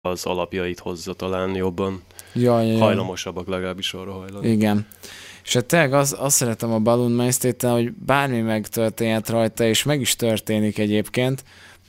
az alapjait hozza talán jobban. Ja. Hajlamosabbak legalábbis arra hajlani. Igen. És hát tényleg azt szeretem a Balloon Man State-en, hogy bármi megtörténhet rajta, és meg is történik egyébként,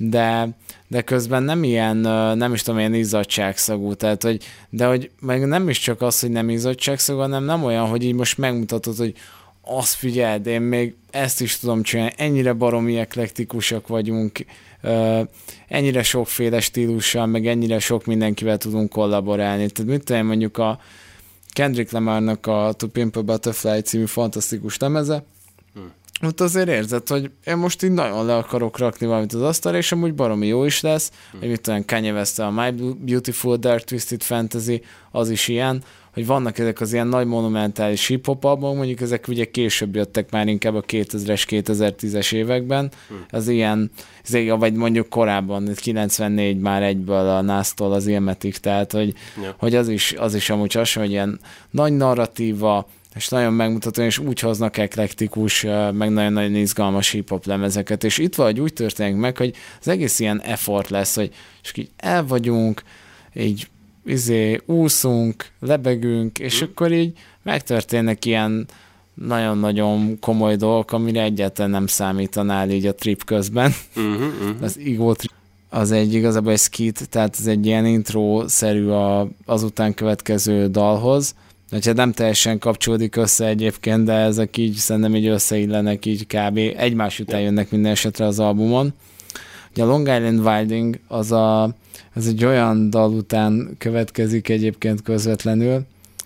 de közben nem ilyen, nem is tudom, ilyen izzadságszagú, tehát hogy meg nem is csak az, hogy nem izzadságszagú, hanem nem olyan, hogy így most megmutatod, hogy azt figyeld, én még ezt is tudom csinálni, ennyire baromi eklektikusak vagyunk, ennyire sokféle stílussal, meg ennyire sok mindenkivel tudunk kollaborálni. Tehát mit tudom, mondjuk a Kendrick Lamarnak a To Pimp a Butterfly című fantasztikus lemeze, ott azért érzed, hogy én most így nagyon le akarok rakni valamit az asztalra, és amúgy baromi jó is lesz, hogy mit tudom, Kanye West a My Beautiful Dark Twisted Fantasy, az is ilyen, hogy vannak ezek az ilyen nagy monumentális hip-hop albumok, mondjuk ezek ugye később jöttek már inkább a 2000-es, 2010-es években, az ilyen, vagy mondjuk korábban, 94 már egyből a Nas-tól az Ilmatic, tehát hogy az is amúgy hasonló, hogy ilyen nagy narratíva, és nagyon megmutató, és úgy hoznak eklektikus, meg nagyon-nagyon izgalmas hip-hop lemezeket, és itt valahogy úgy történik meg, hogy az egész ilyen effort lesz, hogy és így el vagyunk, így úszunk, lebegünk, és akkor így megtörténnek ilyen nagyon-nagyon komoly dolgok, amire egyáltalán nem számítanál így a trip közben. Az ego trip, az igazából egy skit, tehát ez egy ilyen intro-szerű azután következő dalhoz. Hát nem teljesen kapcsolódik össze egyébként, de ezek így szerintem így összeillenek így kb. Egymás után jönnek minden esetre az albumon. Ugye a Long Island Wilding az egy olyan dal után következik egyébként közvetlenül,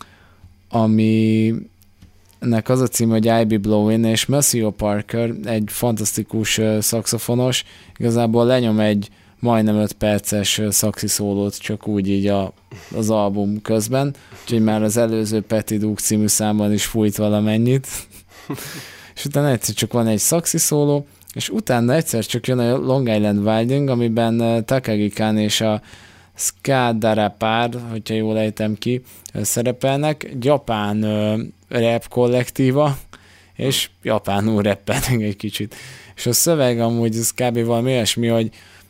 aminek az a cím, hogy I Be Blowin', és Maceo Parker, egy fantasztikus szaxofonos, igazából lenyom egy majdnem 5 perces szaxiszólót csak úgy így az album közben, úgyhogy már az előző Petty Duke című számban is fújt valamennyit, és utána egyszer csak van egy szaxiszóló, és utána egyszer csak jön a Long Island Wilding, amiben Takagi Khan és a Ska Darapar, hogyha jól ejtem ki, szerepelnek, japán rap kollektíva, és japánul rappelnek egy kicsit. És a szöveg amúgy az kb. Valami olyasmi, hogy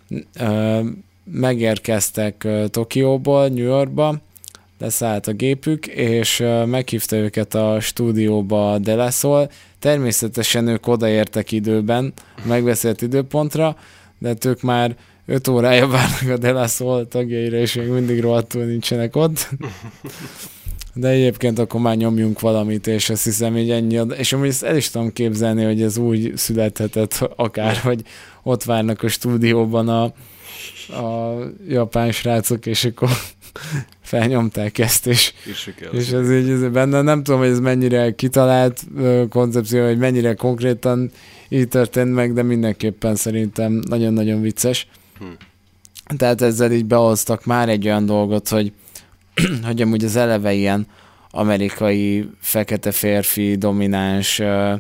megérkeztek Tokióból, New Yorkba, leszállt a gépük, és meghívta őket a stúdióba De La Soul. Természetesen ők odaértek időben, megbeszélt időpontra, de hát ők már 5 órája várnak a De La Soul tagjaira, és még mindig rohadtul nincsenek ott. De egyébként akkor már nyomjunk valamit, és azt hiszem, hogy ennyi. És amúgy ezt el is tudom képzelni, hogy ez úgy születhetett akár, hogy ott várnak a stúdióban a japán srácok, és akkor felnyomták ezt, és ez így benne. Nem tudom, hogy ez mennyire kitalált koncepció, hogy mennyire konkrétan így történt meg, de mindenképpen szerintem nagyon-nagyon vicces. Tehát ezzel így behoztak már egy olyan dolgot, hogy amúgy az eleve ilyen amerikai fekete férfi domináns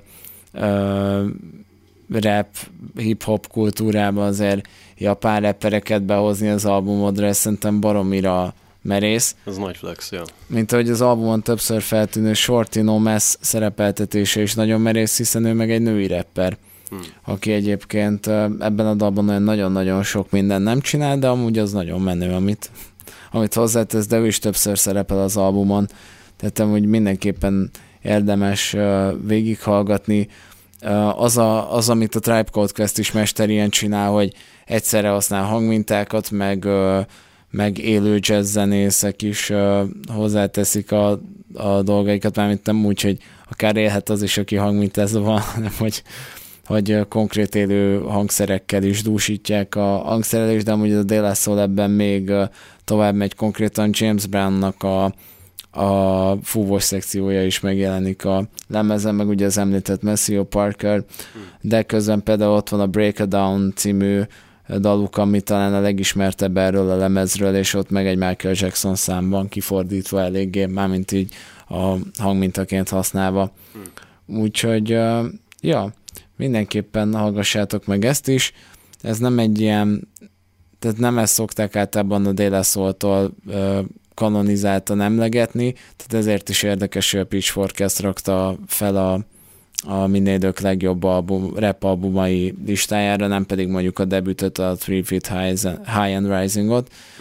rap, hip-hop kultúrában azért japán rappereket behozni az albumodra, ez szerintem baromira merész. Ez nagy flex, ja. Mint ahogy az albumon többször feltűnő Shorty No Mess szerepeltetése is nagyon merész, hiszen ő meg egy női rapper, aki egyébként ebben a dalban nagyon-nagyon sok minden nem csinál, de amúgy az nagyon menő, amit hozzátesz, de ő is többször szerepel az albumon, tehát amúgy mindenképpen érdemes végighallgatni. Az, amit a Tribe Called Quest is mesterien csinál, hogy egyszerre használ hangmintákat, meg élő jazz zenészek is hozzáteszik a dolgaikat, mármint nem úgy, hogy akár élhet az is, aki hangmintázva van, hanem hogy konkrét élő hangszerekkel is dúsítják a hangszerelést, de amúgy a De La Soul ebben még tovább megy, konkrétan James Brownnak a fúvós szekciója is megjelenik a lemezen, meg ugye az említett Maceo Parker, de közben például ott van a Break It Down című daluk, ami talán a legismertebb erről a lemezről, és ott meg egy Michael Jackson számban kifordítva eléggé, mármint így a hangmintaként használva. Úgyhogy, ja, mindenképpen hallgassátok meg ezt is. Ez nem egy ilyen, tehát nem ezt szokták általában a De La Soul-tól kanonizáltan emlegetni, tehát ezért is érdekes, hogy a Pitchfork ezt rakta fel a minél idők legjobb rap albumai listájára, nem pedig mondjuk a debütöt, a 3 Feet High and Rising-ot.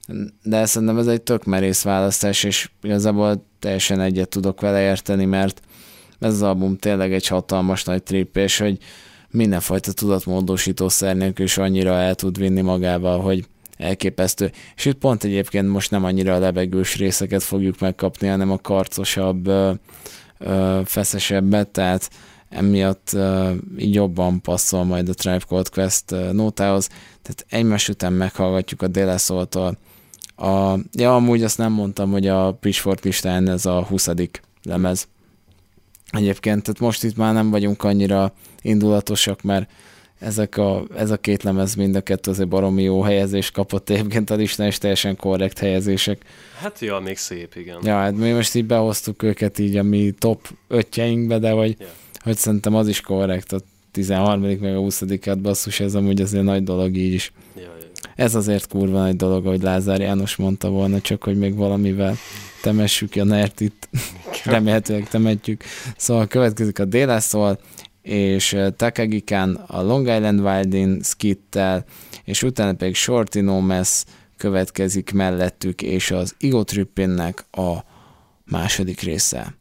de szerintem ez egy tök merész választás, és igazából teljesen egyet tudok vele érteni, mert ez az album tényleg egy hatalmas nagy trip, és hogy mindenfajta tudatmódosítószer nélkül is annyira el tud vinni magával, hogy elképesztő. És itt pont egyébként most nem annyira a lebegős részeket fogjuk megkapni, hanem a karcosabb, feszesebbet, tehát emiatt így jobban passzol majd a Tribe Called Quest nótához. Tehát egymás után meghallgatjuk a De La Soul-tól. Amúgy azt nem mondtam, hogy a Pitchfork listán ez a 20. lemez. Egyébként, tehát most itt már nem vagyunk annyira indulatosak, mert ez a két lemez mind a kettő azért baromi jó helyezést kapott egyébként a listán, és teljesen korrekt helyezések. Hát ja, még szép, igen. Ja, hát mi most így behoztuk őket így a mi top 5-jeinkbe, de hogy szerintem az is korrekt, a 13. meg a 20. basszus, ez amúgy azért nagy dolog így is. Ja. Ez azért kurva nagy dolog, ahogy Lázár János mondta volna, csak hogy még valamivel temessük a nert itt. Remélhetőleg temetjük. Szóval következik a De La Soul, és Takagi Khan a Long Island Wildin Skittel, és utána pedig Shorty No Mess következik mellettük, és az Ego Trippinnek a második része.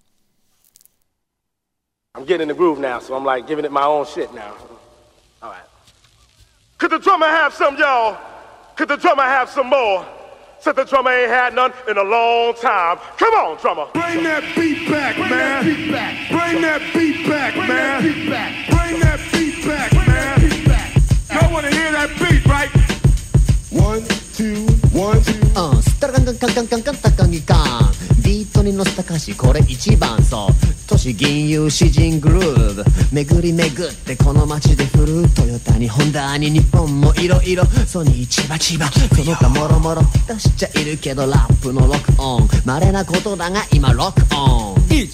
I'm getting in the groove now, so I'm like giving it my own shit now. All right. Could the drummer have some, y'all? Could the drummer have some more? Said the drummer ain't had none in a long time. Come on, drummer. Bring that beat back, man. Bring that beat back, man. Bring that beat back, man. Y'all wanna hear that beat, right? 1, 2, 1, 2. スタラガンガンガンガンガンガンタカギカンビートに乗せた歌詞これ一番そう都市銀融詩人グルーブ巡り巡ってこの街で振るトヨタにホンダに日本もいろいろソニー千葉千葉その他もろもろ出しちゃいるけどラップのロックオン稀なことだが今ロックオン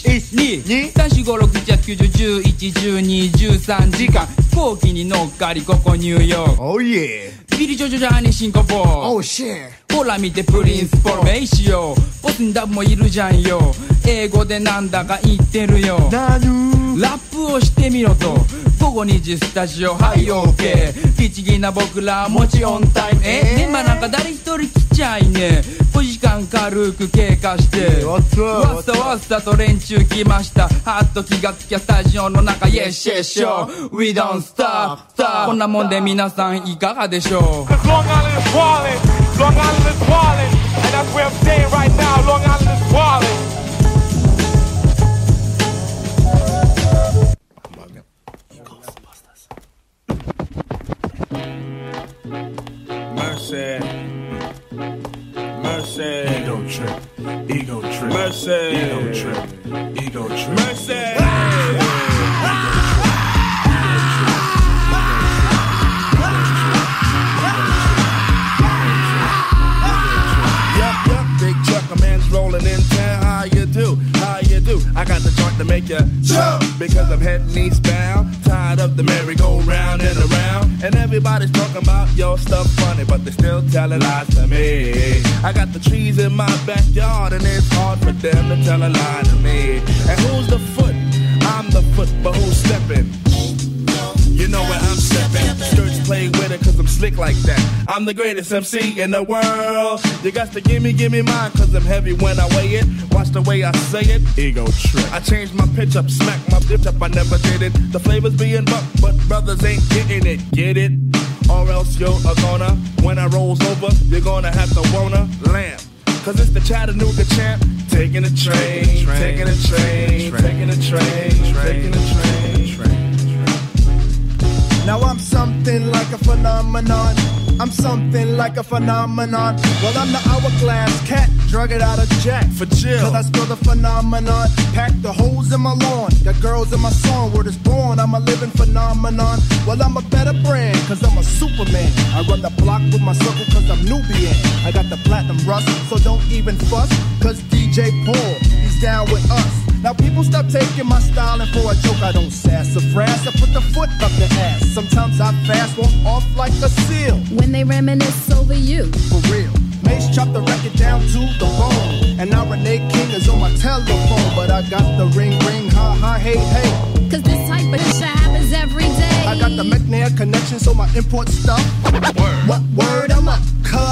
1,2,3,4,5,6,7,8,9,10,11,12,13 時間飛行機に乗っかりここニューヨーク Oh yeah. ビリジョジョジャーニーシンガポール Oh shit. ほら見てプリンスフォルメイシオボスにダブもいるじゃんよ英語でなんだか言ってるよラップをしてみろと午後2時スタジオはい OK 律儀な僕らもちオンタイムメンバーなんか誰一人来ちゃいね5時間軽く経過してわっさわっさと連中来ましたはっと気がつきゃスタジオの中 Yes yes sure We don't stop こんなもんで皆さんいかがでしょう Cause Long Island is wildin', Long Island is wildin', and that's where I'm staying right now. Long Island is wildin'. Mercy. Mercy. Ego trip. Ego trip. Mercy. Ego trip. Ego trip. Mercy. Rolling in town, how you do? How you do? I got the joint to make you jump because I'm heading eastbound. Tired of the merry-go-round and around, and everybody's talking about your stuff funny, but they still telling lies to me. I got the trees in my backyard, and it's hard for them to tell a lie to me. And who's the foot? I'm the foot, but who's stepping? You know where I'm stepping. Skirts play with it cause I'm slick like that. I'm the greatest MC in the world. You got to give me mine cause I'm heavy when I weigh it. Watch the way I say it. Ego trip. I changed my pitch up, smack my bitch up, I never did it. The flavors being bucked, but brothers ain't getting it. Get it? Or else you're gonna, when I rolls over, you're gonna have to wanna lamp. Cause it's the Chattanooga champ. Taking a train, taking a train, taking a train, taking a train. Now I'm something like a phenomenon. I'm something like a phenomenon. Well, I'm the hourglass cat, drug it out of Jack. For chill. Cause I spill the phenomenon. Pack the holes in my lawn. Got girls in my song. Word is born, I'm a living phenomenon. Well, I'm a better brand, cause I'm a Superman. I run the block with my circle cause I'm Nubian. I got the platinum rust, so don't even fuss. Cause DJ Paul, he's down with us. Now people stop taking my styling for a joke. I don't sass or frass, I put the foot up the ass. Sometimes I fast, walk off like a seal. When they reminisce over you. For real. Mace chopped the record down to the bone. And now Renee King is on my telephone. But I got the ring, ha ha, hey, hey. Cause this type of shit happens every day. I got the McNair connection, so my import stuff. Word. What word? I'm up. Cause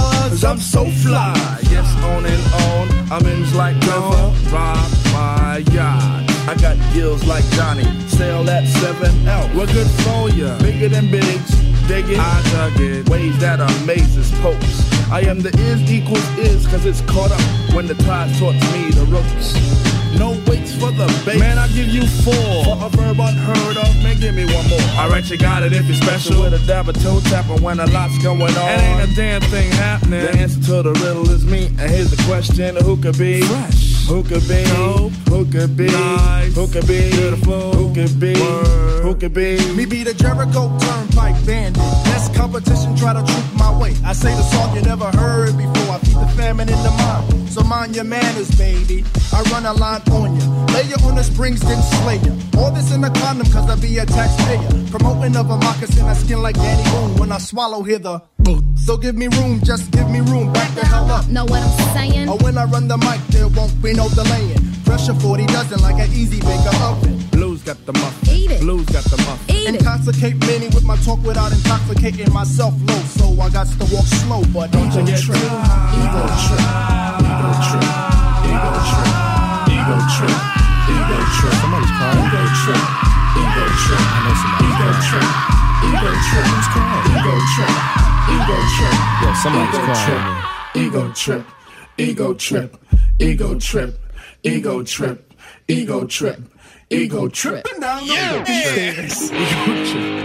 cause I'm so fly. Yes, on and on, I'm in like river, rock my yacht. I got gills like Johnny, sail at 7L. We're good for ya, bigger than bigs, dig it, I dug it. Ways that amazes popes. I am the is, cause it's caught up when the tide taught me the ropes. No waits for the bait. Man, I'll give you 4 for a verb unheard of. Man, give me one more. Alright, you got it if you're special. With a dab of toe tapper when a lot's going on. It ain't a damn thing happening. The answer to the riddle is me. And here's the question: who could be fresh? Who could be dope? Who could be nice? Who could be beautiful? Who could be word? Who could be me? Be the Jericho Turnpike Bandit. Best competition, try to troop my way. I say the song you never heard before. I feed the famine in the mind. So mind your manners, baby. I run a line on ya. Lay you on the springs, then slay ya. All this in a condom, cause I be a taxpayer. Promoting of a moccasin, I skin like Danny Boone. When I swallow, hear the so give me room, just give me room. Back the hell up. Know what I'm saying? Or when I run the mic, there won't be no delaying. Pressure 40 dozen like an easy baker oven. Blues got the muffin. Eat it. Blues got the muffin. Eat Intoxicate many with my talk without intoxicating myself low. So I got to walk slow, but don't you get trip. Ego trip. Ego trip. Ego trip. Ego trip. Ego trip. Somebody's crying. Ego trip. Ego trip. I know somebody. Ego trip. Ego trip. Who's crying? Ego trip. Ego trip. Yeah, somebody's crying. Ego trip. Ego trip. Ego trip. Ego trip. Ego trip. Ego tripping down the stairs. Ego trip.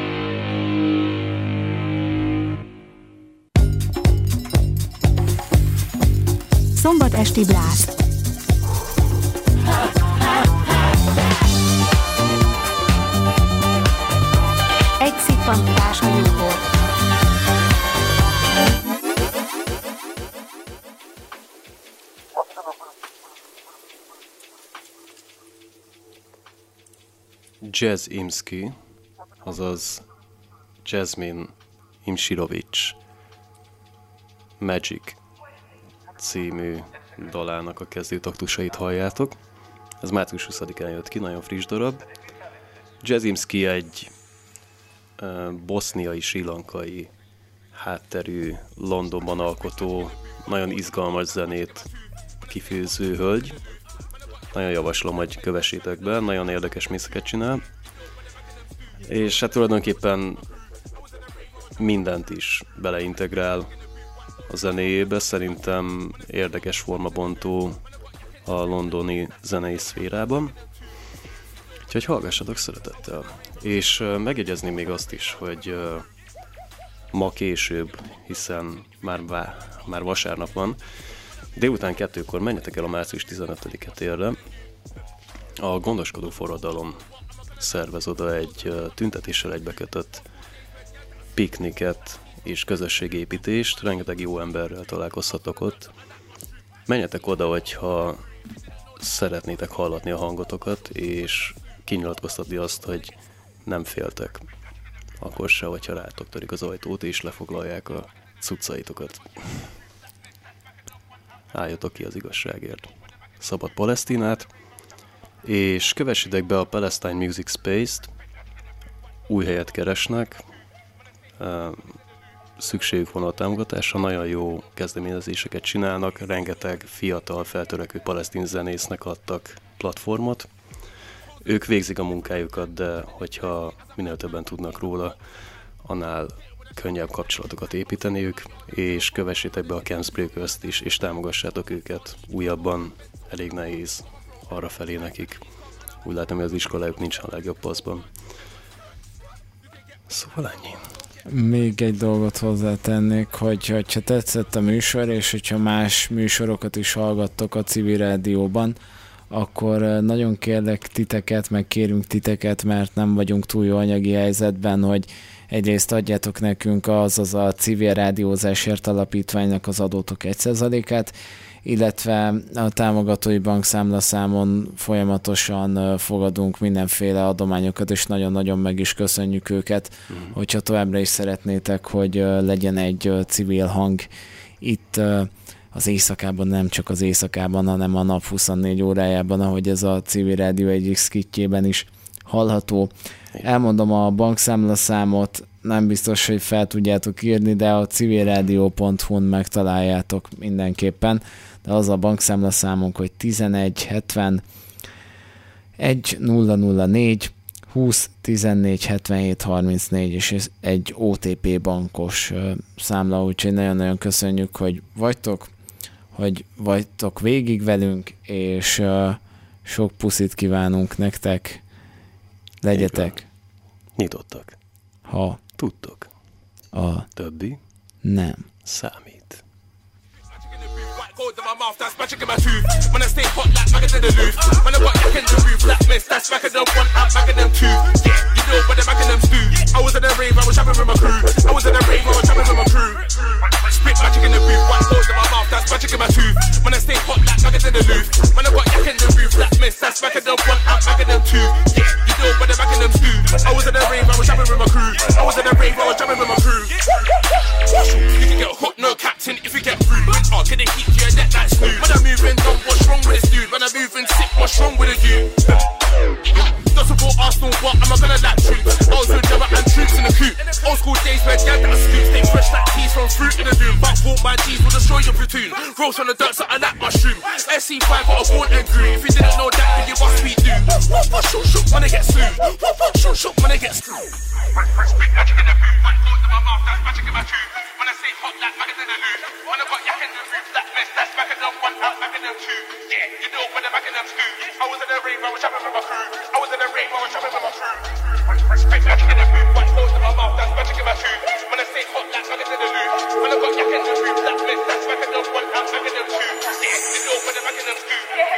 Szombat esti blászt. Egy szippantás a jóból. Jazz Imski, azaz Jasmine Imsirovics Magic című dalának a kezdőtaktusait halljátok. Ez március 20-án jött ki, nagyon friss darab. Jazz Imski egy boszniai, srilankai hátterű, Londonban alkotó, nagyon izgalmas zenét kifőző hölgy. Nagyon javaslom, hogy kövessétek be, nagyon érdekes mixeket csinál. És hát tulajdonképpen mindent is beleintegrál a zenéjébe. Szerintem érdekes formabontó a londoni zenei szférában. Úgyhogy hallgassatok szeretettel. És megjegyezném még azt is, hogy ma később, hiszen már vasárnap van, délután 2-kor menjetek el a március 15-e térre. A Gondoskodó Forradalom szervez oda egy tüntetéssel egybekötött pikniket és közösségépítést. Rengeteg jó emberrel találkozhatok ott. Menjetek oda, hogyha szeretnétek hallatni a hangotokat, és kinyilatkoztatni azt, hogy nem féltek. Akkor se, hogyha rátok törik az ajtót, és lefoglalják a cuccaitokat. Álljatok ki az igazságért. Szabad Palesztinát, és kövessétek be a Palestine Music Space-t. Új helyet keresnek, szükségük van a támogatásra, nagyon jó kezdeményezéseket csinálnak, rengeteg fiatal, feltörekvő palesztin zenésznek adtak platformot. Ők végzik a munkájukat, de hogyha minél többen tudnak róla, annál könnyebb kapcsolatokat építeniük, és kövessétek be a Camps Breakers-t is, és támogassátok őket. Újabban elég nehéz arrafelé nekik. Úgy látom, hogy az iskolájuk nincsen a legjobb paszban. Szóval ennyi. Még egy dolgot hozzátennék, hogyha tetszett a műsor, és hogyha más műsorokat is hallgattok a civil rádióban, akkor nagyon kérlek titeket, meg kérünk titeket, mert nem vagyunk túl jó anyagi helyzetben, hogy egyrészt adjátok nekünk, azaz a Civil Rádiózásért Alapítványnak az adótok 1%-át, illetve a támogatói bankszámlaszámon folyamatosan fogadunk mindenféle adományokat, és nagyon-nagyon meg is köszönjük őket, hogyha továbbra is szeretnétek, hogy legyen egy civil hang itt az éjszakában, nem csak az éjszakában, hanem a nap 24 órájában, ahogy ez a Civil Rádió egyik szkittjében is hallható. Elmondom a bankszámlaszámot, nem biztos, hogy fel tudjátok írni, de a civilradio.hu-n megtaláljátok mindenképpen. De az a bankszámlaszámunk, hogy 1170 1004 20 14 77 34, és ez egy OTP bankos számla, úgyhogy nagyon-nagyon köszönjük, hogy vagytok végig velünk, és sok puszit kívánunk nektek. Legyetek nyitottak. Ha tudtok. A többi nem számít. Gold in my mouth, that's magic in my tooth. When I stay hot like maggots in the loop. When I got yak in the roof, like mist, that's back of them one, I'm back of them two. Yeah, you know where the back of them stew. I was in a rave, I was trapping with my crew. I was in a rave, I was trapping with my crew. Spit magic in the booth, white gold in my mouth, that's magic in my tooth. When I stay hot like maggots in the loop. When I got yak in the roof, like mist, that's back of them one, I'm back of them two. Yeah, you know where the back of them stew. I was in a rave, I was trapping with my crew. I was in a rave, I was trapping with my crew. You can get hot, no captain, if you get rude. Oh, can they keep your neck like smooth? When I'm moving dumb, what's wrong with this dude? When I'm moving sick, what's wrong with a dude? Not support Arsenal, but I'm not gonna like troops. I was with Jabba and troops in the coop. Old school days where dad that scoops. They fresh like teas from fruit in the doom. But walk my G's will destroy your platoon. Roast on the dirt, so I like mushroom. SC5 got a born and grew. If you didn't know that, then you must be do. What shook when I get sued? What shook when I get screwed? Spit magic in the booth, white gold in my mouth, that's magic in my tooth. When I say hot like maggots in the loop. When I got yak in the roof, that mess, that's back of them one, out back of them two. Yeah, you know where the back of them stew. I was in a rave, I was trapping with my crew. I was in a rave, I was trapping with my crew. Spit magic in the booth, white gold in my mouth, that's magic in my tooth. When I say hot like maggots in the loop. When I got yak in the roof, that mess, that's back of them one, out back of them two. Yeah, you know where the back of them stew.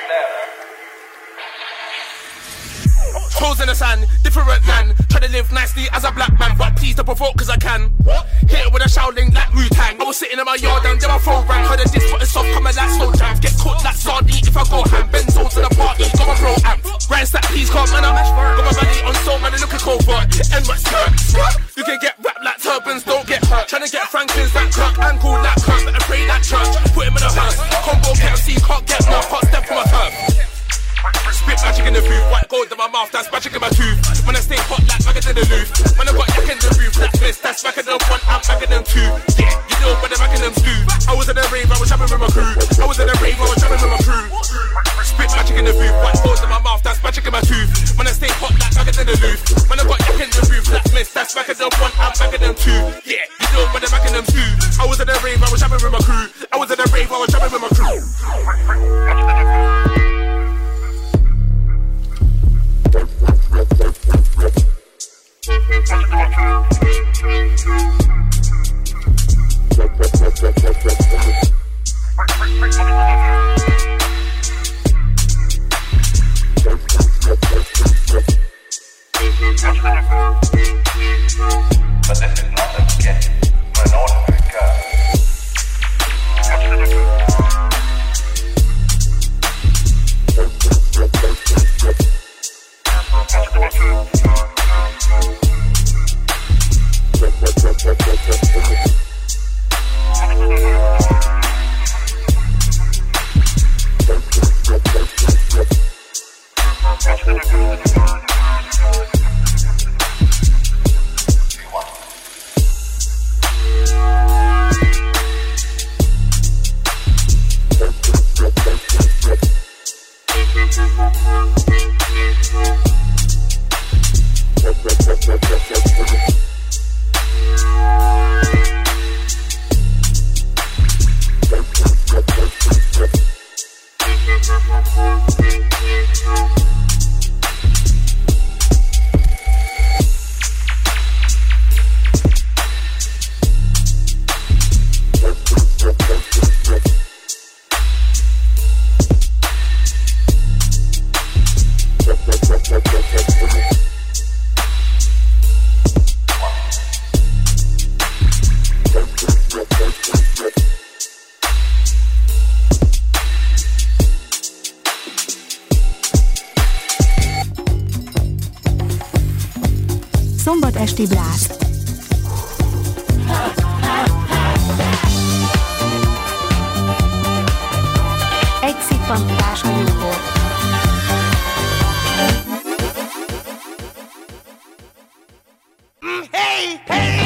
Toes in the sand, different land. Try to live nicely as a black man, but please don't provoke cause I can. Hit it with a shouting like Wu-Tang. I was sitting in my yard and then my phone rang. Heard a disc for soft coming like slow jams. Get cooked like sardine if I go ham. Benzos to the party, got my pro amp. Ryan stack, please come man, I'm got my money on soul, man, looking covert. And my skirt. You can get wrapped like turbans, don't get hurt. Trying to get Franklin's like Kirk, ankle like Kirk, and pray like church. Put him in a hearse. Combo KFC, can't get more, hot step from my turf. Spit magic in the booth, white gold in my mouth, that's magic in my tooth. When I stay hot like maggots in the loop. When I got yak in the roof, like mist, that's back of them one, I'm back of them two. Yeah, you know where the back of them stew. I was in a rave, I was trapping with my crew. I was in a rave, I was trapping with my crew. Spit magic in the booth, white gold in my mouth, that's magic in my tooth. When I stay hot like maggots in the loop. When I got yak in the roof, like mist, that's back of them one, I'm back of them two. Yeah, you know where the back of them stew. I was in a rave, I was trapping with my crew. I was in a rave, I was trapping with my crew. But this is not a sketch. We're an ordinary girl. Szombat esti blászt. Egy szippantás a jóból. Hey, hey!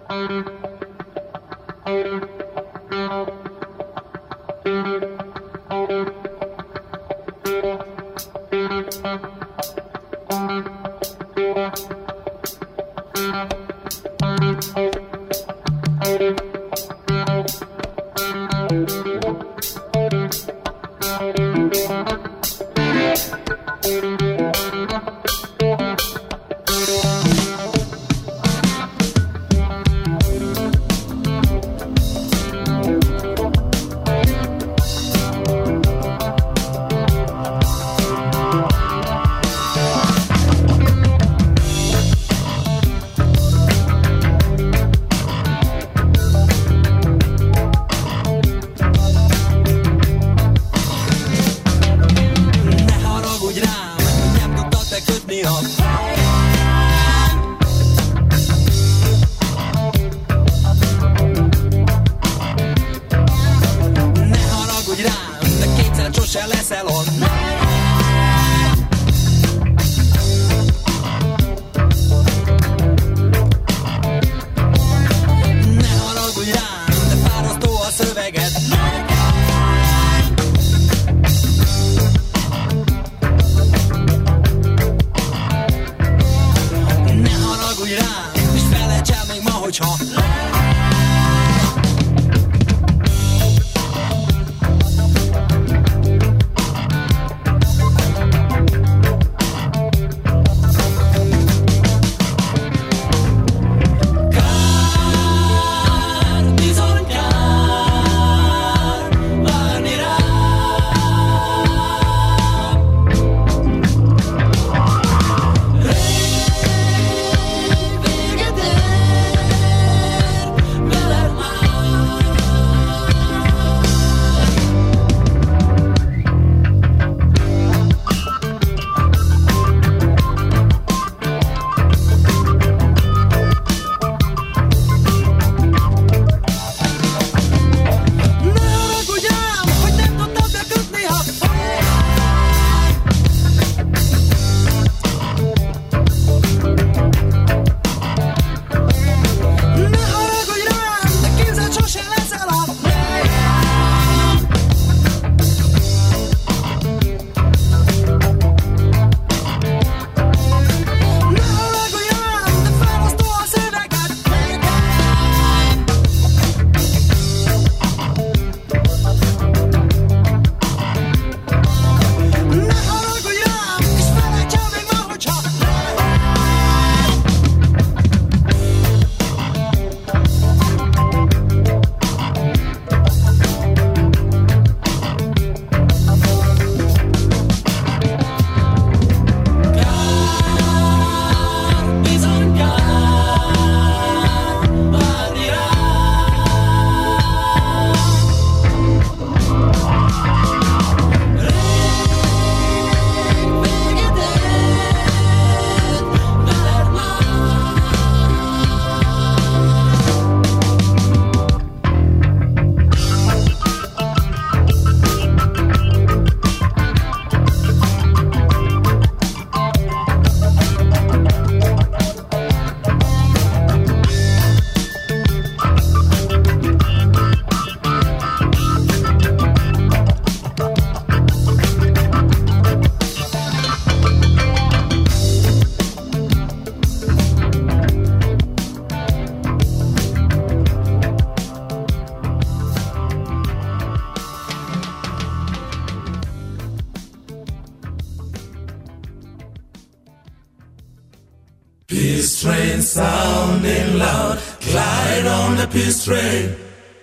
Peace train sounding loud, glide on the peace train.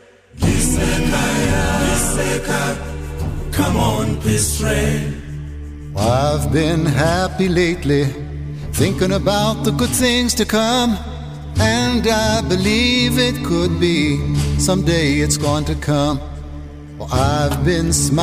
Come on, peace train. I've been happy lately, thinking about the good things to come. And I believe it could be, someday it's going to come. Well, I've been smiling.